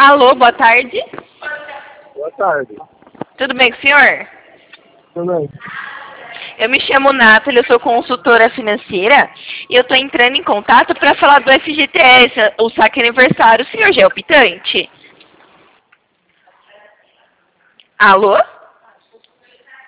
Alô, boa tarde. Boa tarde. Tudo bem com o senhor? Tudo bem? Eu me chamo Nathalie, eu sou consultora financeira e eu estou entrando em contato para falar do FGTS, o saque aniversário. O senhor já é optante? Alô?